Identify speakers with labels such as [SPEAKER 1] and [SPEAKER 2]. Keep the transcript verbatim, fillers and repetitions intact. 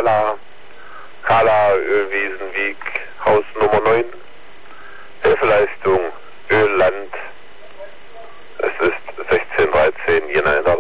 [SPEAKER 1] Kala, Kala Ölwiesenweg, Haus Nummer neun. Hilfeleistung, Ölland. Es ist sechzehn Uhr dreizehn, Jena in der